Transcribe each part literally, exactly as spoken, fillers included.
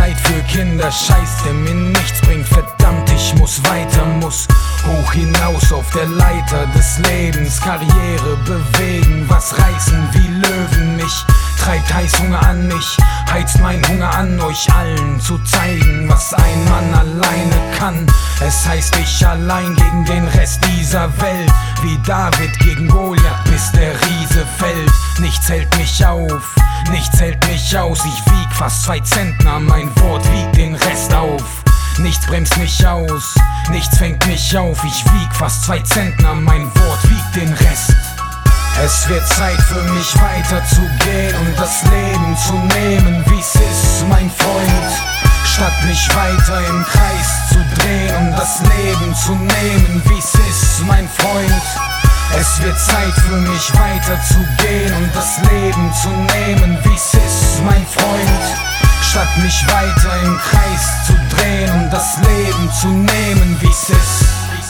Zeit für Kinder, Scheiß, der mir nichts bringt. Verdammt, ich muss weiter, muss hoch hinaus auf der Leiter des Lebens. Karriere bewegen, was reißen wie Löwen. Mich treibt Heißhunger an, mich heizt mein Hunger an, euch allen zu zeigen, was ein Mann alleine kann. Es heißt ich allein gegen den Rest dieser Welt, wie David gegen Goliath, bis der Riese fällt. Nichts hält mich auf, nichts hält mich aus. Ich wieg fast zwei Zentner, mein Wort wiegt den Rest auf. Nichts bremst mich aus, nichts fängt mich auf. Ich wieg fast zwei Zentner, mein Wort wiegt den Rest. Es wird Zeit für mich weiterzugehen und das Leben zu nehmen, wie's ist, mein Freund. Statt mich weiter im Kreis zu drehen und das Leben zu nehmen, wie's ist, mein Freund. Es wird Zeit für mich weiterzugehen und das Leben zu nehmen, wie's ist, mein Freund. Statt mich weiter im Kreis zu drehen und das Leben zu nehmen, wie's ist.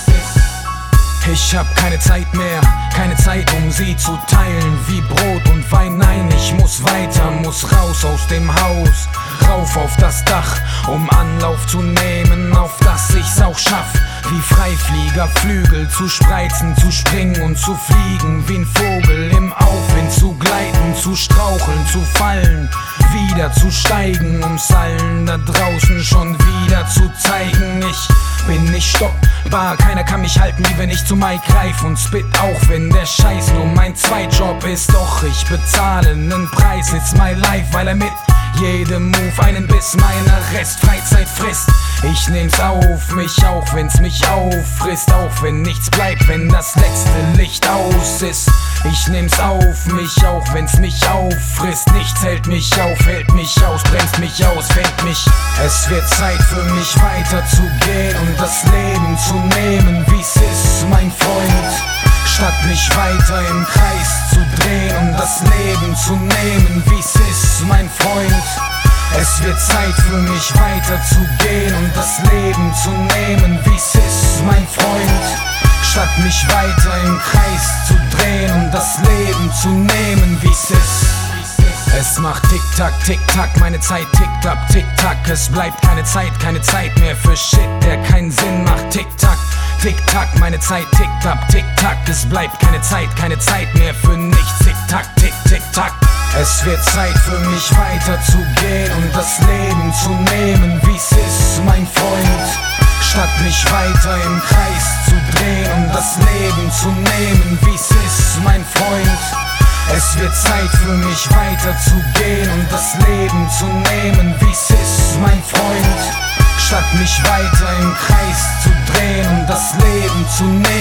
Ich hab keine Zeit mehr, keine Zeit, um sie zu teilen wie Brot und Wein. Nein, ich muss weiter, muss raus aus dem Haus, rauf auf das Dach, um Anlauf zu nehmen, auf dass ich's auch schaff. Wie Freiflieger Flügel zu spreizen, zu springen und zu fliegen, wie ein Vogel im Aufwind zu gleiten, zu straucheln, zu fallen, wieder zu steigen, um's allen da draußen schon wieder zu zeigen. Ich bin nicht stoppbar, keiner kann mich halten, wie wenn ich zu Mike greif und spit, auch wenn der Scheiß nur mein Zweitjob ist. Doch ich bezahle nen Preis, it's my life, weil er mit jedem Move einen Biss meiner Restfreizeit frisst. Ich nehm's auf mich, auch wenn's mich auffrisst, auch wenn nichts bleibt, wenn das letzte Licht aus ist. Ich nehm's auf mich, auch wenn's mich auffrisst. Nichts hält mich auf, hält mich aus, bremst mich aus, fängt mich. Es wird Zeit für mich weiterzugehen und das Leben zu nehmen, wie's ist, mein Freund. Statt mich weiter im Kreis zu drehen und das Leben zu nehmen, wie's ist, mein Freund. Es wird Zeit für mich weiterzugehen und das Leben zu nehmen, wie's ist, mein Freund. Statt mich weiter im Kreis zu drehen und das Leben zu nehmen, wie's ist. Es macht Tick-Tack, Tick-Tack, meine Zeit tickt ab, Tick-Tack. Es bleibt keine Zeit, keine Zeit mehr für Shit, der keinen Sinn macht. Tick-Tack, Tick-Tack, meine Zeit tickt ab, Tick-Tack. Es bleibt keine Zeit, keine Zeit mehr für nichts. Tick-Tack, Tick-Tick-Tack. Es wird Zeit für mich weiterzugehen und das Leben zu nehmen, wie's ist, mein Freund. Statt mich weiter im Kreis zu drehen und das Leben zu nehmen, wie's ist, mein Freund. Es wird Zeit für mich weiterzugehen und das Leben zu nehmen, wie's ist, mein Freund. Statt mich weiter im Kreis zu drehen und das Leben zu nehmen.